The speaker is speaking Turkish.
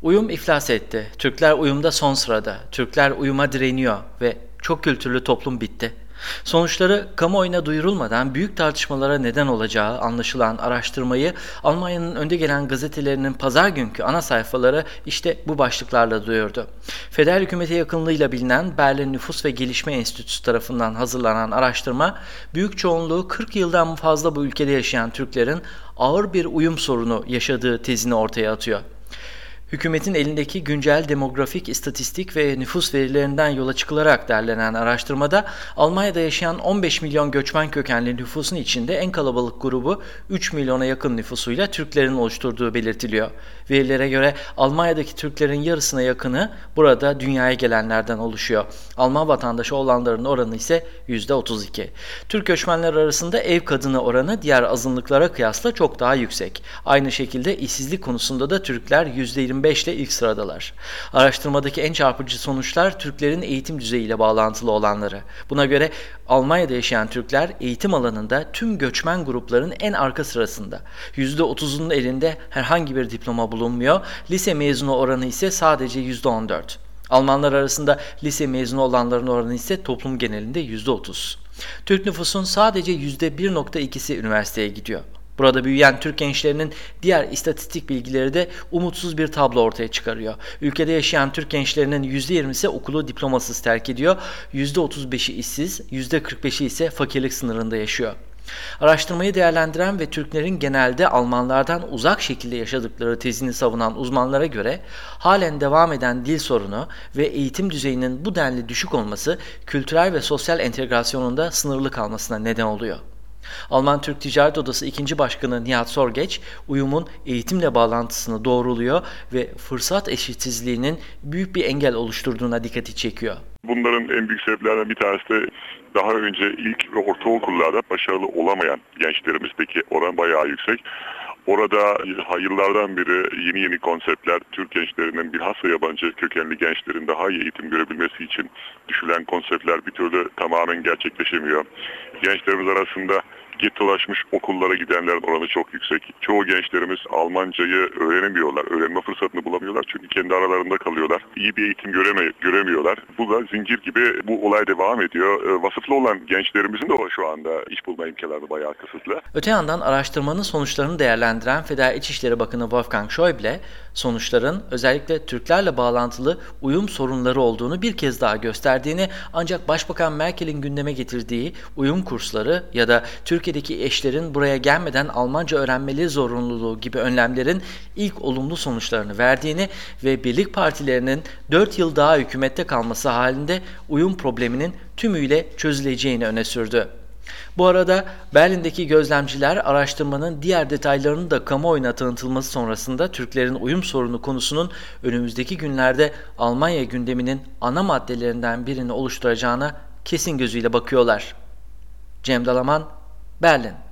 Uyum iflas etti. Türkler uyumda son sırada. Türkler uyuma direniyor ve çok kültürlü toplum bitti. Sonuçları kamuoyuna duyurulmadan büyük tartışmalara neden olacağı anlaşılan araştırmayı Almanya'nın önde gelen gazetelerinin pazar günkü ana sayfaları işte bu başlıklarla duyurdu. Federal hükümete yakınlığıyla bilinen Berlin Nüfus ve Gelişme Enstitüsü tarafından hazırlanan araştırma, büyük çoğunluğu 40 yıldan fazla bu ülkede yaşayan Türklerin ağır bir uyum sorunu yaşadığı tezini ortaya atıyor. Hükümetin elindeki güncel demografik, istatistik ve nüfus verilerinden yola çıkılarak derlenen araştırmada Almanya'da yaşayan 15 milyon göçmen kökenli nüfusun içinde en kalabalık grubu 3 milyona yakın nüfusuyla Türklerin oluşturduğu belirtiliyor. Verilere göre Almanya'daki Türklerin yarısına yakını burada dünyaya gelenlerden oluşuyor. Alman vatandaşı olanların oranı ise %32. Türk göçmenler arasında ev kadını oranı diğer azınlıklara kıyasla çok daha yüksek. Aynı şekilde işsizlik konusunda da Türkler %25 ile ilk sıradalar. Araştırmadaki en çarpıcı sonuçlar Türklerin eğitim düzeyiyle bağlantılı olanları. Buna göre Almanya'da yaşayan Türkler eğitim alanında tüm göçmen grupların en arka sırasında. %30'unun elinde herhangi bir diploma bulunmuyor. Lise mezunu oranı ise sadece %14. Almanlar arasında lise mezunu olanların oranı ise toplum genelinde %30. Türk nüfusun sadece %1,2'si üniversiteye gidiyor. Burada büyüyen Türk gençlerinin diğer istatistik bilgileri de umutsuz bir tablo ortaya çıkarıyor. Ülkede yaşayan Türk gençlerinin %20'si okulu diplomasız terk ediyor, %35'i işsiz, %45'i ise fakirlik sınırında yaşıyor. Araştırmayı değerlendiren ve Türklerin genelde Almanlardan uzak şekilde yaşadıkları tezini savunan uzmanlara göre halen devam eden dil sorunu ve eğitim düzeyinin bu denli düşük olması kültürel ve sosyal entegrasyonunda sınırlı kalmasına neden oluyor. Alman Türk Ticaret Odası 2. Başkanı Nihat Sorgeç, uyumun eğitimle bağlantısını doğruluyor ve fırsat eşitsizliğinin büyük bir engel oluşturduğuna dikkati çekiyor. Bunların en büyük sebeplerinden bir tanesi de daha önce ilk ve ortaokullarda başarılı olamayan gençlerimizdeki oran bayağı yüksek. Orada yıllardan beri yeni konseptler, Türk gençlerinin bilhassa yabancı kökenli gençlerin daha iyi eğitim görebilmesi için düşülen konseptler bir türlü tamamen gerçekleşemiyor. Gençlerimiz arasında getolaşmış okullara gidenlerin oranı çok yüksek. Çoğu gençlerimiz Almancayı öğrenemiyorlar, öğrenme fırsatını bulamıyorlar çünkü kendi aralarında kalıyorlar. İyi bir eğitim göremiyorlar. Bu da zincir gibi bu olay devam ediyor. Vasıflı olan gençlerimizin de şu anda iş bulma imkanları bayağı kısıtlı. Öte yandan araştırmanın sonuçlarını değerlendiren Federal İçişleri Bakanı Wolfgang Schäuble, sonuçların özellikle Türklerle bağlantılı uyum sorunları olduğunu bir kez daha gösterdiğini, ancak Başbakan Merkel'in gündeme getirdiği uyum kursları ya da Türkiye'deki eşlerin buraya gelmeden Almanca öğrenmeli zorunluluğu gibi önlemlerin ilk olumlu sonuçlarını verdiğini ve birlik partilerinin 4 yıl daha hükümette kalması halinde uyum probleminin tümüyle çözüleceğini öne sürdü. Bu arada Berlin'deki gözlemciler araştırmanın diğer detaylarının da kamuoyuna tanıtılması sonrasında Türklerin uyum sorunu konusunun önümüzdeki günlerde Almanya gündeminin ana maddelerinden birini oluşturacağına kesin gözüyle bakıyorlar. Cem Dalaman, Berlin.